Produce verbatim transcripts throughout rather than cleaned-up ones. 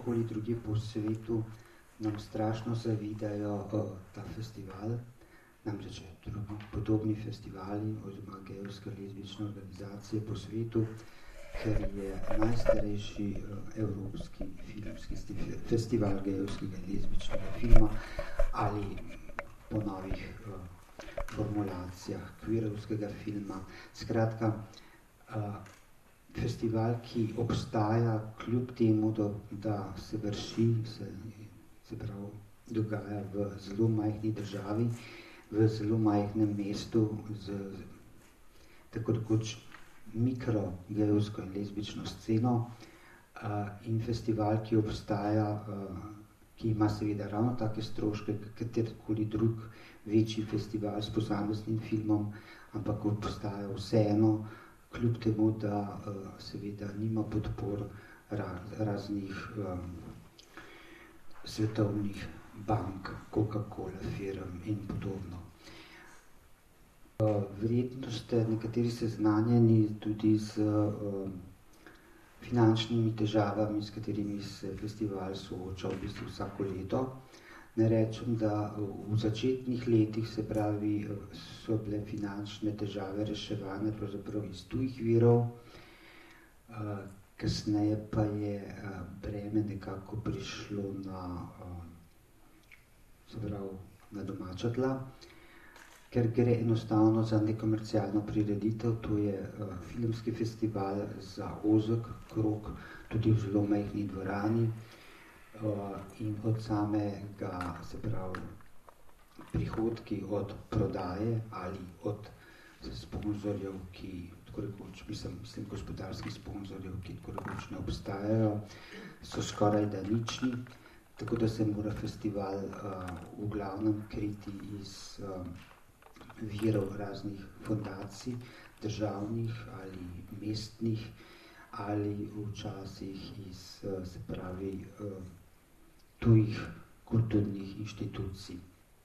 kjerkoli druge po svetu nam strašno zavidajo uh, ta festival. Namreč drugi podobni festivali oziroma gejevske lezbične organizacije po svetu, ker je najstarejši uh, evropski filmski festival gejevskega lezbičnega filma ali po novih uh, formulacijah queerovskega filma. Skratka, uh, festival, ki obstaja kljub temu, da, da se vrši, se, se pravi, dogaja v zelo majhni državi, v zelo majhnem mestu z tako rekoč mikro gejevsko in lezbično sceno uh, in festival, ki obstaja, uh, ki ima seveda ravno take stroške, katerikoli drug večji festival s posameznim filmom, ampak obstaja vseeno, kljub temu, da uh, seveda nima podpor raz, raznih um, svetovnih bank, Coca-Cola firm in podobno. Uh, verjetno ste nekateri seznanjeni tudi z uh, finančnimi težavami, s katerimi se festival sooča v bistvu vsako leto. Ne rečem, da v začetnih letih, se pravi, so bile finančne težave reševane pravzaprav iz tujih virov, uh, kasneje pa je uh, breme nekako prišlo na, uh, se pravi, na domača tla, ker gre enostavno za nekomercialno prireditev, to je uh, filmski festival za ozek krog, tudi v zelo majhni dvorani. Uh, in od samega, se pravi, prihodki od prodaje ali od sponzorjev, ki, tako rekoč, mislim, mislim gospodarskih sponzorjev, ki tako rekoč ne obstajajo, so skoraj da nični, tako da se mora festival uh, v glavnem kriti iz uh, virov raznih fondacij, državnih ali mestnih, ali včasih iz, uh, se pravi, uh, tujih kulturnih inštitucij.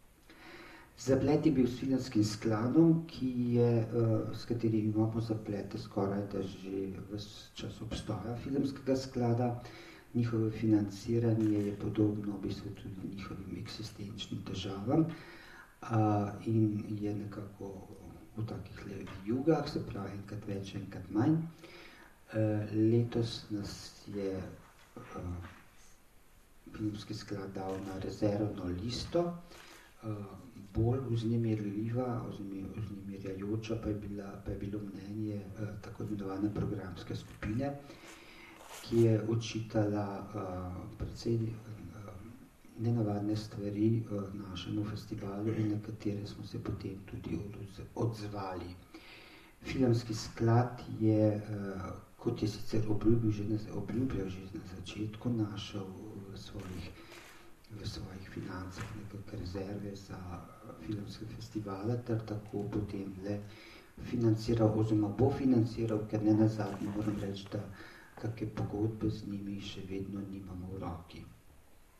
Zaplet je bil s filmskim skladom, ki je, uh, s katerim imamo zaplete skoraj da že ves čas obstoja filmskega sklada. Njihovo financiranje je podobno v bistvu tudi njihovim eksistenčnim težavam uh, in je nekako v takih le jugah, se pravi enkrat več, enkrat manj. Uh, letos nas je uh, filmski sklad dal na rezervno listo, uh, bolj vznemirljiva, vznemirjajoča pa je, bila, pa je bilo mnenje uh, tako imenovane programske skupine, ki je očitala uh, precej uh, nenavadne stvari uh, našemu festivalu in na katere smo se potem tudi od, odzvali. Filmski sklad je, uh, kot je sicer obljubil že na, obljubljal že na začetku, našel v svojih, v svojih financah nekakšne rezerve za filmske festivale, ter tako potem le financiral, oziroma bo financiral, ker ne nazadnje moram reči, da kakšne pogodbe z njimi še vedno nimamo v roki.